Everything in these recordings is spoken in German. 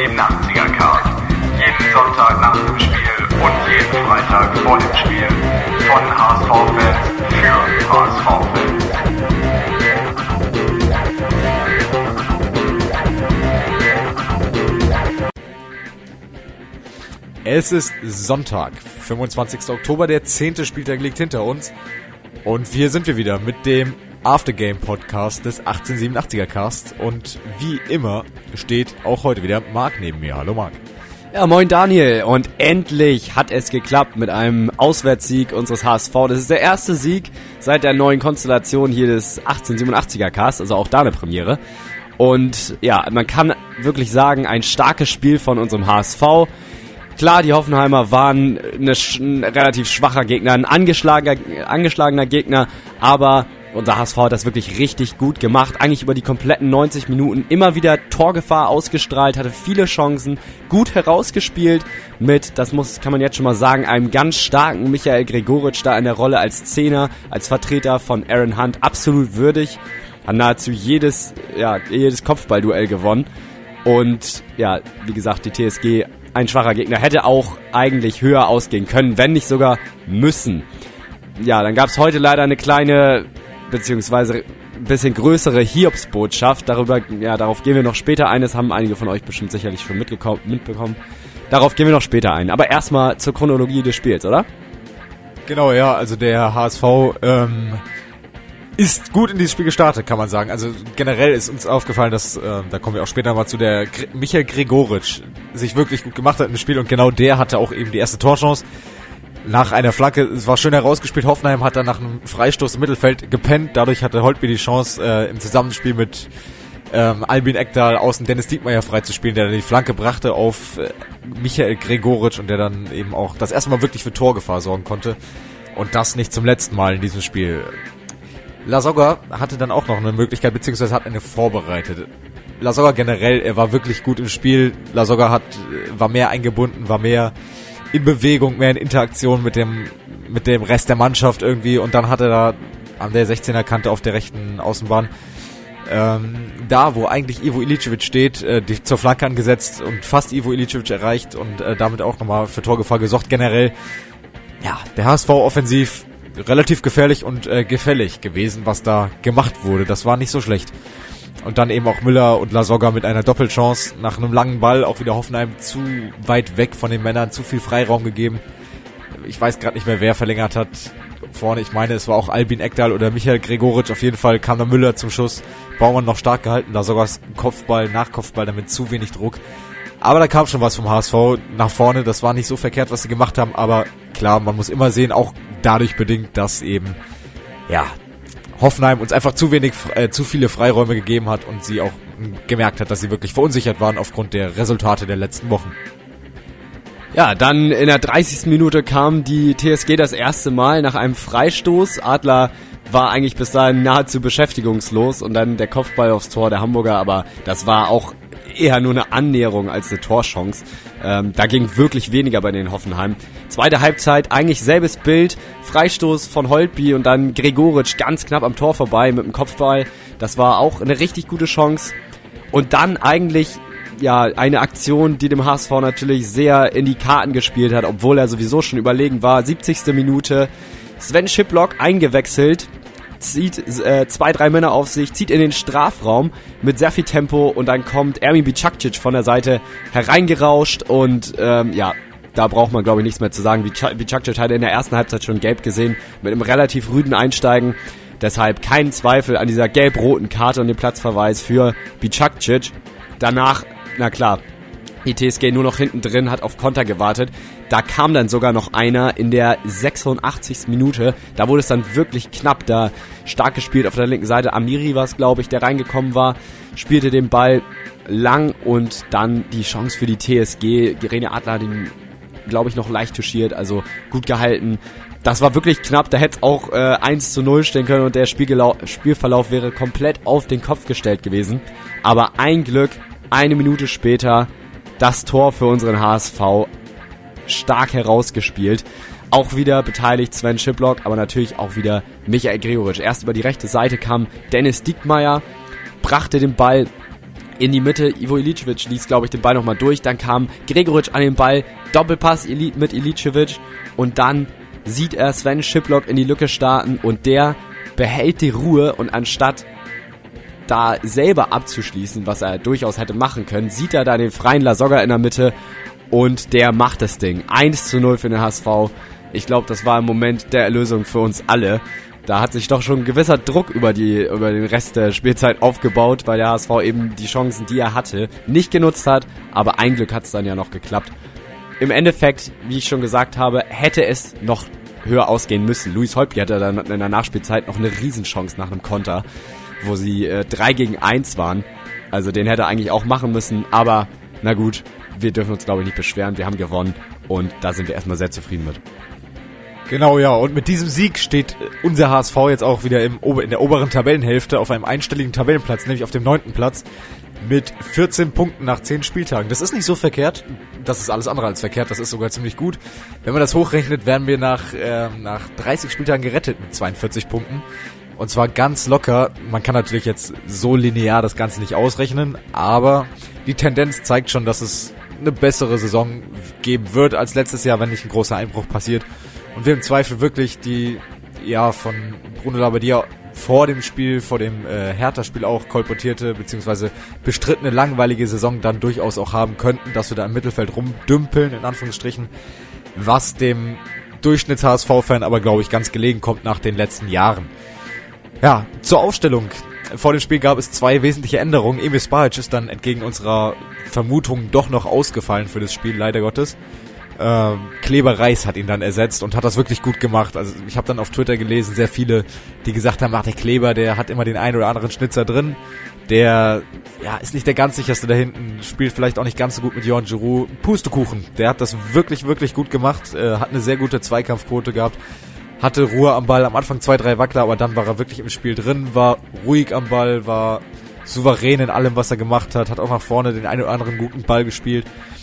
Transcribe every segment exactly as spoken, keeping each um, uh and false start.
achtzehn-achtziger-Cast. Jeden Sonntag nach dem Spiel und jeden Freitag vor dem Spiel. Von H S V-Fans für H S V-Fans. Es ist Sonntag, fünfundzwanzigster Oktober, der zehnte Spieltag liegt hinter uns. Und hier sind wir wieder mit dem Aftergame-Podcast des achtzehn-siebenundachtziger-Cast. Und wie immer steht auch heute wieder Marc neben mir. Hallo Marc. Ja, moin Daniel. Und endlich hat es geklappt mit einem Auswärtssieg unseres H S V. Das ist der erste Sieg seit der neuen Konstellation hier des achtzehn-siebenundachtziger-Cast, also auch da eine Premiere. Und ja, man kann wirklich sagen, ein starkes Spiel von unserem H S V. Klar, die Hoffenheimer waren eine, ein relativ schwacher Gegner, ein angeschlagener, angeschlagener Gegner, aber unser H S V hat das wirklich richtig gut gemacht. Eigentlich über die kompletten neunzig Minuten immer wieder Torgefahr ausgestrahlt, hatte viele Chancen, gut herausgespielt mit, das muss, kann man jetzt schon mal sagen, einem ganz starken Michael Gregoritsch da in der Rolle als Zehner, als Vertreter von Aaron Hunt, absolut würdig, hat nahezu jedes, ja, jedes Kopfballduell gewonnen. Und ja, wie gesagt, die T S G, ein schwacher Gegner, hätte auch eigentlich höher ausgehen können, wenn nicht sogar müssen. Ja, dann gab es heute leider eine kleine, beziehungsweise ein bisschen größere Hiobsbotschaft. Darüber, ja, darauf gehen wir noch später ein. Das haben einige von euch bestimmt sicherlich schon mitbekommen. Darauf gehen wir noch später ein. Aber erstmal zur Chronologie des Spiels, oder? Genau, ja, also der H S V ähm, ist gut in dieses Spiel gestartet, kann man sagen. Also generell ist uns aufgefallen, dass, äh, da kommen wir auch später mal zu, der Gre- Michael Gregoritsch sich wirklich gut gemacht hat im Spiel und genau der hatte auch eben die erste Torchance. Nach einer Flanke, es war schön herausgespielt, Hoffenheim hat dann nach einem Freistoß im Mittelfeld gepennt, dadurch hatte Holtby die Chance, äh, im Zusammenspiel mit ähm, Albin Ekdal außen Dennis Diekmeyer freizuspielen, der dann die Flanke brachte auf äh, Michael Gregoritsch und der dann eben auch das erste Mal wirklich für Torgefahr sorgen konnte und das nicht zum letzten Mal in diesem Spiel. Lasogga hatte dann auch noch eine Möglichkeit, beziehungsweise hat eine vorbereitet. Lasogga generell, er war wirklich gut im Spiel. Lasogga hat, war mehr eingebunden, war mehr in Bewegung, mehr in Interaktion mit dem, mit dem Rest der Mannschaft irgendwie. Und dann hat er da an der sechzehner Kante auf der rechten Außenbahn, ähm, da wo eigentlich Ivo Iličević steht, äh, die zur Flanke angesetzt und fast Ivo Iličević erreicht und äh, damit auch nochmal für Torgefahr gesorgt. Generell, ja, der H S V offensiv relativ gefährlich und äh, gefällig gewesen, was da gemacht wurde. Das war nicht so schlecht. Und dann eben auch Müller und Lasogga mit einer Doppelchance nach einem langen Ball, auch wieder Hoffenheim zu weit weg von den Männern, zu viel Freiraum gegeben. Ich weiß gerade nicht mehr, wer verlängert hat vorne. Ich meine, es war auch Albin Ekdal oder Michael Gregoritsch. Auf jeden Fall kam da Müller zum Schuss. Baumann noch stark gehalten, Lasoggas Kopfball, Nachkopfball, damit zu wenig Druck. Aber da kam schon was vom H S V nach vorne. Das war nicht so verkehrt, was sie gemacht haben. Aber klar, man muss immer sehen, auch dadurch bedingt, dass eben, ja, Hoffenheim uns einfach zu wenig, äh, zu viele Freiräume gegeben hat und sie auch mh, gemerkt hat, dass sie wirklich verunsichert waren aufgrund der Resultate der letzten Wochen. Ja, dann in der dreißigsten Minute kam die T S G das erste Mal nach einem Freistoß. Adler war eigentlich bis dahin nahezu beschäftigungslos und dann der Kopfball aufs Tor der Hamburger, aber das war auch eher nur eine Annäherung als eine Torchance. Ähm, da ging wirklich weniger bei den Hoffenheim. Zweite Halbzeit, eigentlich selbes Bild. Freistoß von Holtby und dann Gregoritsch ganz knapp am Tor vorbei mit dem Kopfball. Das war auch eine richtig gute Chance. Und dann eigentlich, ja, eine Aktion, die dem H S V natürlich sehr in die Karten gespielt hat, obwohl er sowieso schon überlegen war. siebzigste Minute, Sven Schiplock eingewechselt, zieht äh, zwei, drei Männer auf sich, zieht in den Strafraum mit sehr viel Tempo und dann kommt Ermin Bicakcic von der Seite hereingerauscht und ähm, ja, da braucht man glaube ich nichts mehr zu sagen. Bicakcic hatte in der ersten Halbzeit schon gelb gesehen mit einem relativ rüden Einsteigen, deshalb kein Zweifel an dieser gelb-roten Karte und dem Platzverweis für Bicakcic. Danach, na klar, die T S G nur noch hinten drin, hat auf Konter gewartet. Da kam dann sogar noch einer in der sechsundachtzigsten Minute. Da wurde es dann wirklich knapp. Da stark gespielt auf der linken Seite. Amiri war es, glaube ich, der reingekommen war. Spielte den Ball lang und dann die Chance für die T S G. René Adler hat ihn, glaube ich, noch leicht touchiert. Also gut gehalten. Das war wirklich knapp. Da hätte es auch äh, eins zu null stehen können und der Spielgelau- Spielverlauf wäre komplett auf den Kopf gestellt gewesen. Aber ein Glück, eine Minute später das Tor für unseren H S V stark herausgespielt. Auch wieder beteiligt Sven Schiplock, aber natürlich auch wieder Michael Gregoritsch. Erst über die rechte Seite kam Dennis Diekmeyer, brachte den Ball in die Mitte. Ivo Iličević ließ, glaube ich, den Ball nochmal durch. Dann kam Gregoritsch an den Ball. Doppelpass mit Iličević. Und dann sieht er Sven Schiplock in die Lücke starten. Und der behält die Ruhe. Und anstatt da selber abzuschließen, was er durchaus hätte machen können, sieht er da den freien Lasogga in der Mitte. Und der macht das Ding. eins zu null für den H S V. Ich glaube, das war im Moment der Erlösung für uns alle. Da hat sich doch schon ein gewisser Druck über die über den Rest der Spielzeit aufgebaut, weil der H S V eben die Chancen, die er hatte, nicht genutzt hat. Aber ein Glück hat es dann ja noch geklappt. Im Endeffekt, wie ich schon gesagt habe, hätte es noch höher ausgehen müssen. Luis Holtby hatte dann in der Nachspielzeit noch eine Riesenchance nach einem Konter, wo sie äh, drei gegen eins waren. Also den hätte er eigentlich auch machen müssen. Aber na gut, wir dürfen uns, glaube ich, nicht beschweren. Wir haben gewonnen und da sind wir erstmal sehr zufrieden mit. Genau, ja, und mit diesem Sieg steht unser H S V jetzt auch wieder im Ober- in der oberen Tabellenhälfte auf einem einstelligen Tabellenplatz, nämlich auf dem neunten Platz mit vierzehn Punkten nach zehn Spieltagen. Das ist nicht so verkehrt, das ist alles andere als verkehrt, das ist sogar ziemlich gut. Wenn man das hochrechnet, werden wir nach, äh, nach dreißig Spieltagen gerettet mit zweiundvierzig Punkten. Und zwar ganz locker. Man kann natürlich jetzt so linear das Ganze nicht ausrechnen, aber die Tendenz zeigt schon, dass es eine bessere Saison geben wird als letztes Jahr, wenn nicht ein großer Einbruch passiert. Und wir im Zweifel wirklich die, ja, von Bruno Labbadia vor dem Spiel, vor dem äh, Hertha-Spiel auch kolportierte, beziehungsweise bestrittene langweilige Saison dann durchaus auch haben könnten, dass wir da im Mittelfeld rumdümpeln, in Anführungsstrichen, was dem Durchschnitts-H S V-Fan aber, glaube ich, ganz gelegen kommt nach den letzten Jahren. Ja, zur Aufstellung. Vor dem Spiel gab es zwei wesentliche Änderungen. Emil Spajic ist dann entgegen unserer Vermutung doch noch ausgefallen für das Spiel, leider Gottes. Ähm, Kleber Reis hat ihn dann ersetzt und hat das wirklich gut gemacht. Also ich habe dann auf Twitter gelesen, sehr viele, die gesagt haben, ach, der Kleber, der hat immer den einen oder anderen Schnitzer drin. Der ja ist nicht der ganz sicherste da hinten, spielt vielleicht auch nicht ganz so gut mit Johan Giroud. Pustekuchen, der hat das wirklich, wirklich gut gemacht, äh, hat eine sehr gute Zweikampfquote gehabt, hatte Ruhe am Ball, am Anfang zwei, drei Wackler, aber dann war er wirklich im Spiel drin, war ruhig am Ball, war souverän in allem, was er gemacht hat, hat auch nach vorne den einen oder anderen guten Ball gespielt.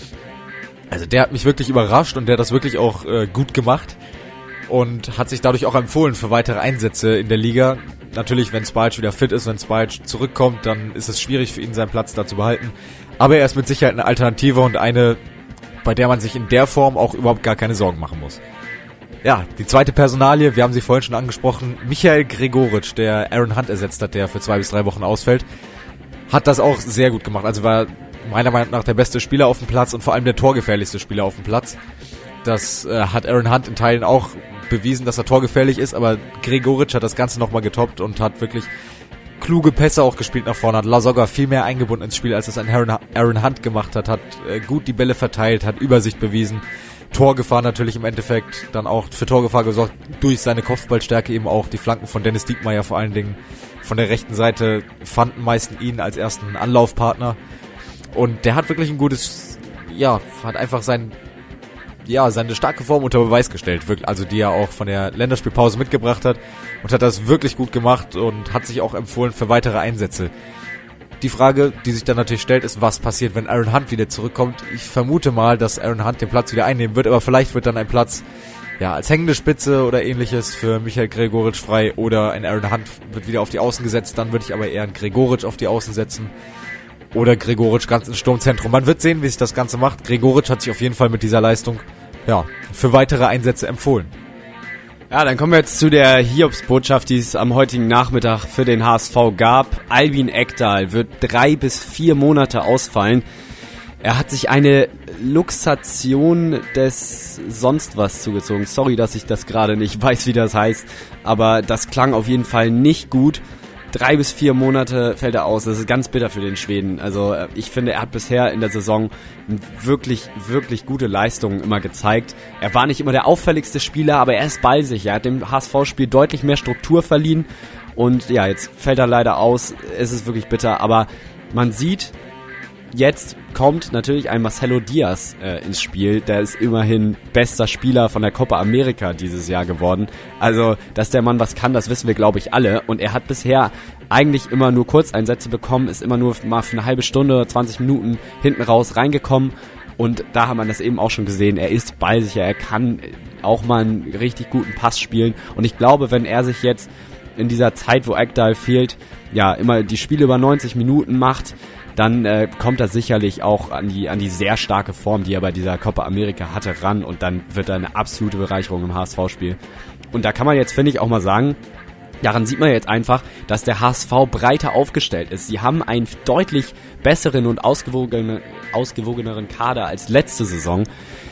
Also der hat mich wirklich überrascht und der hat das wirklich auch äh, gut gemacht und hat sich dadurch auch empfohlen für weitere Einsätze in der Liga. Natürlich, wenn Spajic wieder fit ist, wenn Spajic zurückkommt, dann ist es schwierig für ihn, seinen Platz da zu behalten. Aber er ist mit Sicherheit eine Alternative und eine, bei der man sich in der Form auch überhaupt gar keine Sorgen machen muss. Ja, die zweite Personalie, wir haben sie vorhin schon angesprochen, Michael Gregoritsch, der Aaron Hunt ersetzt hat, der für zwei bis drei Wochen ausfällt, hat das auch sehr gut gemacht. Also war meiner Meinung nach der beste Spieler auf dem Platz und vor allem der torgefährlichste Spieler auf dem Platz. Das äh, hat Aaron Hunt in Teilen auch bewiesen, dass er torgefährlich ist, aber Gregoritsch hat das Ganze nochmal getoppt und hat wirklich kluge Pässe auch gespielt nach vorne, hat Lasogga viel mehr eingebunden ins Spiel, als es ein Aaron, Aaron Hunt gemacht hat, hat äh, gut die Bälle verteilt, hat Übersicht bewiesen, Torgefahr natürlich im Endeffekt, dann auch für Torgefahr gesorgt, durch seine Kopfballstärke eben auch, die Flanken von Dennis Diekmeyer vor allen Dingen von der rechten Seite fanden meisten ihn als ersten Anlaufpartner. Und der hat wirklich ein gutes, ja, hat einfach sein, ja, seine starke Form unter Beweis gestellt, wirklich, also die er auch von der Länderspielpause mitgebracht hat und hat das wirklich gut gemacht und hat sich auch empfohlen für weitere Einsätze. Die Frage, die sich dann natürlich stellt, ist, was passiert, wenn Aaron Hunt wieder zurückkommt. Ich vermute mal, dass Aaron Hunt den Platz wieder einnehmen wird, aber vielleicht wird dann ein Platz, ja, als hängende Spitze oder ähnliches für Michael Gregoritsch frei oder ein Aaron Hunt wird wieder auf die Außen gesetzt, dann würde ich aber eher einen Gregoritsch auf die Außen setzen. Oder Gregoritsch ganz ins Sturmzentrum. Man wird sehen, wie sich das Ganze macht. Gregoritsch hat sich auf jeden Fall mit dieser Leistung, ja, für weitere Einsätze empfohlen. Ja, dann kommen wir jetzt zu der Hiobsbotschaft, die es am heutigen Nachmittag für den H S V gab. Albin Ekdal wird drei bis vier Monate ausfallen. Er hat sich eine Luxation des sonst was zugezogen. Sorry, dass ich das gerade nicht weiß, wie das heißt, aber das klang auf jeden Fall nicht gut. Drei bis vier Monate fällt er aus. Das ist ganz bitter für den Schweden. Also ich finde, er hat bisher in der Saison wirklich, wirklich gute Leistungen immer gezeigt. Er war nicht immer der auffälligste Spieler, aber er ist bei sich. Er hat dem H S V-Spiel deutlich mehr Struktur verliehen. Und ja, jetzt fällt er leider aus. Es ist wirklich bitter. Aber man sieht, jetzt kommt natürlich ein Marcelo Diaz äh, ins Spiel. Der ist immerhin bester Spieler von der Copa America dieses Jahr geworden. Also, dass der Mann was kann, das wissen wir, glaube ich, alle. Und er hat bisher eigentlich immer nur Kurzeinsätze bekommen, ist immer nur mal für eine halbe Stunde, zwanzig Minuten hinten raus reingekommen. Und da hat man das eben auch schon gesehen. Er ist ballsicher, er kann auch mal einen richtig guten Pass spielen. Und ich glaube, wenn er sich jetzt in dieser Zeit, wo Ekdal fehlt, ja, immer die Spiele über neunzig Minuten macht, dann äh, kommt er sicherlich auch an die an die sehr starke Form, die er bei dieser Copa America hatte, ran und dann wird er eine absolute Bereicherung im H S V-Spiel. Und da kann man jetzt, finde ich, auch mal sagen, daran sieht man jetzt einfach, dass der H S V breiter aufgestellt ist. Sie haben einen deutlich besseren und ausgewogenen, ausgewogeneren Kader als letzte Saison.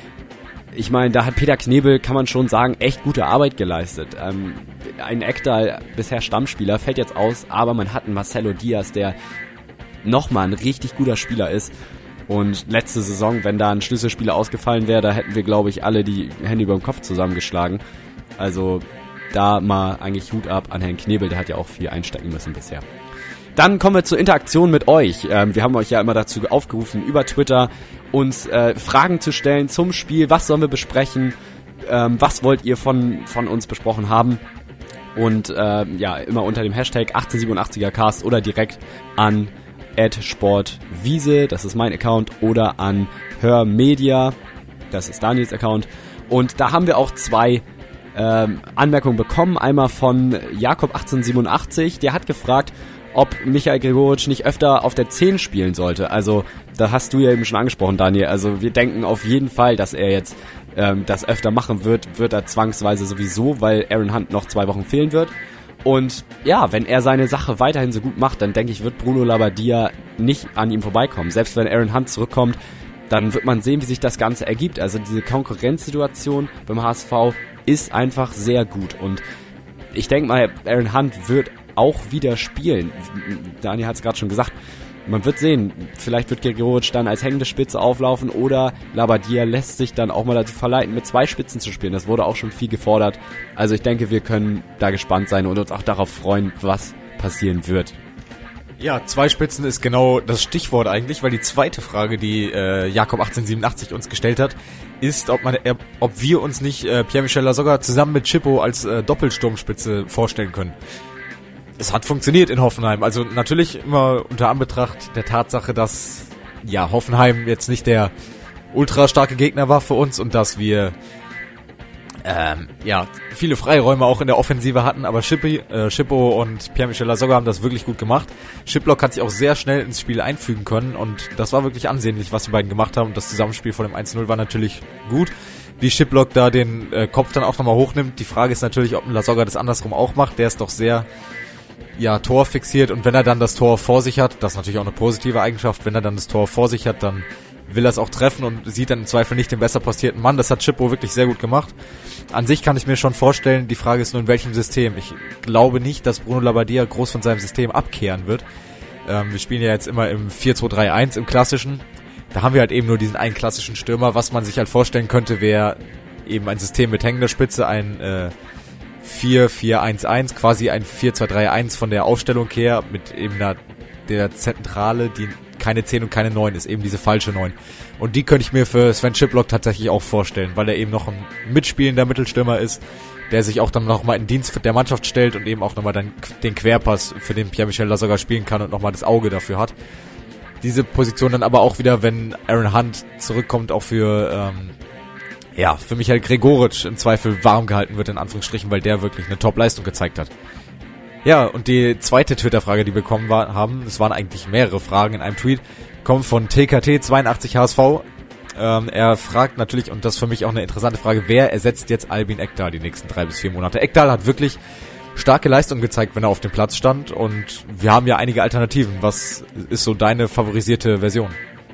Ich meine, da hat Peter Knebel, kann man schon sagen, echt gute Arbeit geleistet. Ähm, ein Ekdal, bisher Stammspieler, fällt jetzt aus, aber man hat einen Marcelo Diaz, der nochmal ein richtig guter Spieler ist. Und letzte Saison, wenn da ein Schlüsselspieler ausgefallen wäre, da hätten wir, glaube ich, alle die Hände über dem Kopf zusammengeschlagen. Also da mal eigentlich Hut ab an Herrn Knebel, der hat ja auch viel einstecken müssen bisher. Dann kommen wir zur Interaktion mit euch. Ähm, wir haben euch ja immer dazu aufgerufen, über Twitter uns äh, Fragen zu stellen zum Spiel. Was sollen wir besprechen? Ähm, was wollt ihr von, von uns besprochen haben? Und äh, ja, immer unter dem Hashtag achtzehnhundertsiebenundachtziger Cast oder direkt an at sportwiese, das ist mein Account, oder an hörmedia, das ist Daniels Account. Und da haben wir auch zwei ähm, Anmerkungen bekommen. Einmal von Jakob achtzehnhundertsiebenundachtzig, der hat gefragt, ob Michael Gregoritsch nicht öfter auf der zehn spielen sollte. Also, da hast du ja eben schon angesprochen, Daniel. Also, wir denken auf jeden Fall, dass er jetzt ähm, das öfter machen wird, wird er zwangsweise sowieso, weil Aaron Hunt noch zwei Wochen fehlen wird. Und ja, wenn er seine Sache weiterhin so gut macht, dann denke ich, wird Bruno Labbadia nicht an ihm vorbeikommen. Selbst wenn Aaron Hunt zurückkommt, dann wird man sehen, wie sich das Ganze ergibt. Also diese Konkurrenzsituation beim H S V ist einfach sehr gut. Und ich denke mal, Aaron Hunt wird auch wieder spielen. Daniel hat es gerade schon gesagt. Man wird sehen, vielleicht wird Gregoritsch dann als hängende Spitze auflaufen oder Labbadia lässt sich dann auch mal dazu verleiten, mit zwei Spitzen zu spielen. Das wurde auch schon viel gefordert. Also ich denke, wir können da gespannt sein und uns auch darauf freuen, was passieren wird. Ja, zwei Spitzen ist genau das Stichwort eigentlich, weil die zweite Frage, die äh, Jakob achtzehnhundertsiebenundachtzig uns gestellt hat, ist, ob man, äh, ob wir uns nicht äh, Pierre-Michel Lasogga zusammen mit Chippo als äh, Doppelsturmspitze vorstellen können. Es hat funktioniert in Hoffenheim. Also natürlich immer unter Anbetracht der Tatsache, dass ja Hoffenheim jetzt nicht der ultra starke Gegner war für uns und dass wir ähm, ja viele Freiräume auch in der Offensive hatten. Aber Schippi, äh, Schippo und Pierre-Michel Lasogga haben das wirklich gut gemacht. Schiplock hat sich auch sehr schnell ins Spiel einfügen können und das war wirklich ansehnlich, was die beiden gemacht haben. Und das Zusammenspiel von dem eins zu null war natürlich gut. Wie Schiplock da den äh, Kopf dann auch nochmal hochnimmt. Die Frage ist natürlich, ob ein Lasogga das andersrum auch macht. Der ist doch sehr ja, Tor fixiert und wenn er dann das Tor vor sich hat, das ist natürlich auch eine positive Eigenschaft, wenn er dann das Tor vor sich hat, dann will er es auch treffen und sieht dann im Zweifel nicht den besser postierten Mann. Das hat Chippo wirklich sehr gut gemacht. An sich kann ich mir schon vorstellen, die Frage ist nur in welchem System. Ich glaube nicht, dass Bruno Labbadia groß von seinem System abkehren wird. Ähm, wir spielen ja jetzt immer im vier zwei drei eins im klassischen. Da haben wir halt eben nur diesen einen klassischen Stürmer. Was man sich halt vorstellen könnte, wäre eben ein System mit hängender Spitze, ein äh, vier vier eins eins, quasi ein vier zwei drei eins von der Aufstellung her, mit eben einer, der Zentrale, die keine zehn und keine neun ist, eben diese falsche neun. Und die könnte ich mir für Sven Schiplock tatsächlich auch vorstellen, weil er eben noch ein mitspielender Mittelstürmer ist, der sich auch dann nochmal in Dienst der Mannschaft stellt und eben auch nochmal dann den Querpass, für den Pierre-Michel Lasogga spielen kann und nochmal das Auge dafür hat. Diese Position dann aber auch wieder, wenn Aaron Hunt zurückkommt, auch für ähm, ja, für Michael Gregoritsch im Zweifel warm gehalten wird, in Anführungsstrichen, weil der wirklich eine Top-Leistung gezeigt hat. Ja, und die zweite Twitter-Frage, die wir bekommen war, haben, es waren eigentlich mehrere Fragen in einem Tweet, kommt von T K T zweiundachtzig H S V. Ähm, er fragt natürlich, und das ist für mich auch eine interessante Frage, wer ersetzt jetzt Albin Ekdal die nächsten drei bis vier Monate? Ekdal hat wirklich starke Leistung gezeigt, wenn er auf dem Platz stand, und wir haben ja einige Alternativen. Was ist so deine favorisierte Version?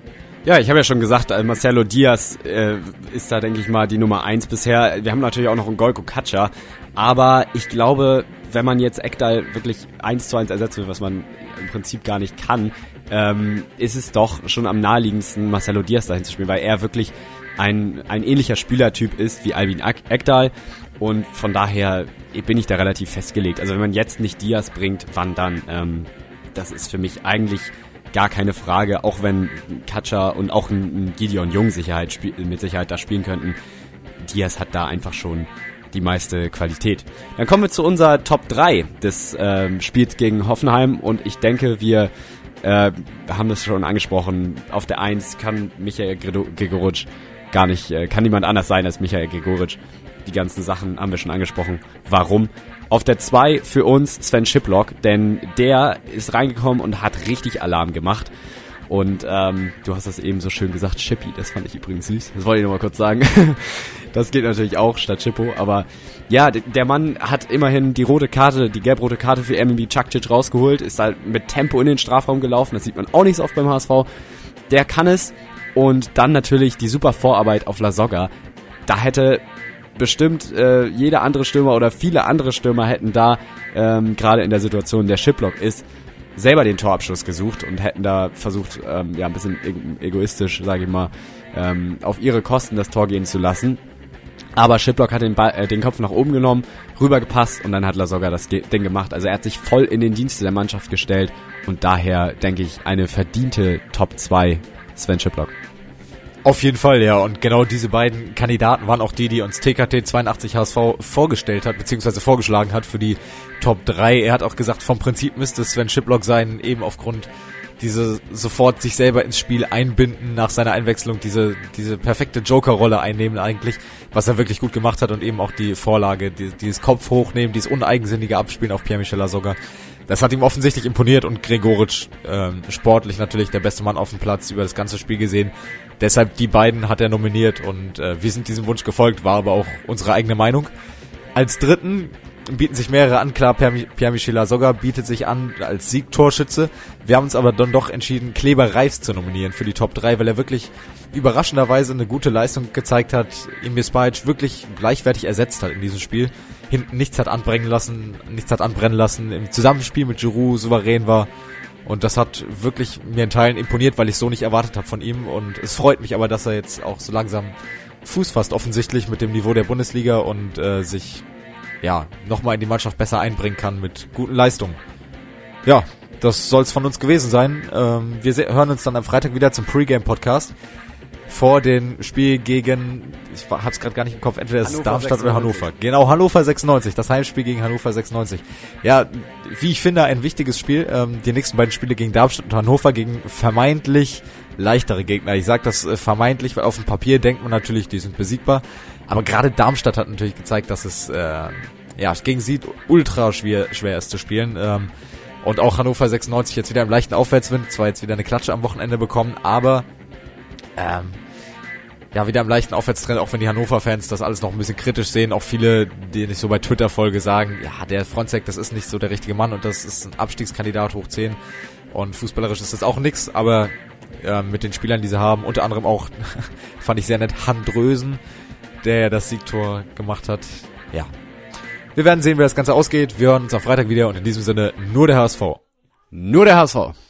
Ja, ich habe ja schon gesagt, Marcelo Diaz äh, ist da, denke ich mal, die Nummer eins bisher. Wir haben natürlich auch noch einen Golko Kacha, aber ich glaube, wenn man jetzt Ekdal wirklich eins zu eins ersetzen will, was man im Prinzip gar nicht kann, ähm, ist es doch schon am naheliegendsten, Marcelo Diaz dahin zu spielen, weil er wirklich ein ein ähnlicher Spielertyp ist wie Albin Ekdal, und von daher bin ich da relativ festgelegt. Also wenn man jetzt nicht Diaz bringt, wann dann? Ähm, das ist für mich eigentlich gar keine Frage, auch wenn Kacha und auch ein Gideon Jung Sicherheit spiel, mit Sicherheit da spielen könnten. Diaz hat da einfach schon die meiste Qualität. Dann kommen wir zu unserer Top drei des ähm, Spiels gegen Hoffenheim, und ich denke, wir äh, haben das schon angesprochen. Auf der eins kann Michael Gregoritsch gar nicht, äh, kann niemand anders sein als Michael Gregoritsch. die ganzen Sachen haben wir schon angesprochen. Warum? Auf der zwei für uns Sven Schiplock, denn der ist reingekommen und hat richtig Alarm gemacht. Und ähm, du hast das eben so schön gesagt, Chippy, das fand ich übrigens süß. Das wollte ich nur mal kurz sagen. Das geht natürlich auch statt Chippo, aber ja, d- der Mann hat immerhin die rote Karte, die gelb-rote Karte für Emil Čakčić rausgeholt, ist halt mit Tempo in den Strafraum gelaufen, das sieht man auch nicht so oft beim H S V. Der kann es. Und dann natürlich die super Vorarbeit auf Lasogga. Da hätte bestimmt äh, jeder andere Stürmer oder viele andere Stürmer hätten da, ähm, gerade in der Situation, der Schiplock ist, selber den Torabschluss gesucht und hätten da versucht, ähm, ja, ein bisschen e- egoistisch, sage ich mal, ähm, auf ihre Kosten das Tor gehen zu lassen. Aber Schiplock hat den, Ball, äh, den Kopf nach oben genommen, rübergepasst und dann hat Lasogga das Ge- Ding gemacht. Also er hat sich voll in den Dienste der Mannschaft gestellt und daher, denke ich, eine verdiente Top zwei Sven Schiplock. Auf jeden Fall, ja. Und genau diese beiden Kandidaten waren auch die, die uns T K T zweiundachtzig H S V vorgestellt hat, beziehungsweise vorgeschlagen hat für die Top drei. Er hat auch gesagt, vom Prinzip müsste Sven Schiplock sein, eben aufgrund diese sofort sich selber ins Spiel einbinden nach seiner Einwechslung, diese diese perfekte Joker-Rolle einnehmen eigentlich, was er wirklich gut gemacht hat und eben auch die Vorlage, die, dieses Kopf hochnehmen, dieses uneigensinnige Abspielen auf Pierre-Michel Lasogga. Das hat ihm offensichtlich imponiert und Gregoritsch ähm, sportlich natürlich der beste Mann auf dem Platz über das ganze Spiel gesehen. Deshalb die beiden hat er nominiert und äh, wir sind diesem Wunsch gefolgt, war aber auch unsere eigene Meinung. Als dritten bieten sich mehrere an, klar, Pierre-Michel Lasogga bietet sich an als Siegtorschütze. Wir haben uns aber dann doch entschieden, Kleber Reis zu nominieren für die Top drei, weil er wirklich überraschenderweise eine gute Leistung gezeigt hat, Emir Spajic wirklich gleichwertig ersetzt hat in diesem Spiel. Hinten nichts hat anbrennen lassen, nichts hat anbrennen lassen, im Zusammenspiel mit Giroud souverän war. Und das hat wirklich mir in Teilen imponiert, weil ich so nicht erwartet habe von ihm. Und es freut mich aber, dass er jetzt auch so langsam Fuß fasst, offensichtlich mit dem Niveau der Bundesliga und äh, sich ja nochmal in die Mannschaft besser einbringen kann mit guten Leistungen. Ja, das soll's von uns gewesen sein. Ähm, wir se- hören uns dann am Freitag wieder zum Pre-Game-Podcast vor dem Spiel gegen, ich war- hab's gerade gar nicht im Kopf, entweder ist es Darmstadt oder Hannover. Genau, Hannover sechsundneunzig, das Heimspiel gegen Hannover sechsundneunzig. Ja, wie ich finde, ein wichtiges Spiel. Ähm, die nächsten beiden Spiele gegen Darmstadt und Hannover gegen vermeintlich leichtere Gegner. Ich sage das äh, vermeintlich, weil auf dem Papier denkt man natürlich, die sind besiegbar. Aber gerade Darmstadt hat natürlich gezeigt, dass es äh, ja gegen sie ultra schwer, schwer ist zu spielen. Ähm, und auch Hannover sechsundneunzig jetzt wieder im leichten Aufwärtswind. Zwar jetzt wieder eine Klatsche am Wochenende bekommen, aber ähm, ja, wieder im leichten Aufwärtstrend, auch wenn die Hannover-Fans das alles noch ein bisschen kritisch sehen. Auch viele, die ich so bei Twitter folge, sagen, ja, der Fronzek, das ist nicht so der richtige Mann und das ist ein Abstiegskandidat hoch zehn. Und fußballerisch ist das auch nix, aber äh, mit den Spielern, die sie haben, unter anderem auch, fand ich sehr nett, Handrösen, der ja das Siegtor gemacht hat. Ja. Wir werden sehen, wie das Ganze ausgeht. Wir hören uns am Freitag wieder und in diesem Sinne nur der H S V. Nur der H S V.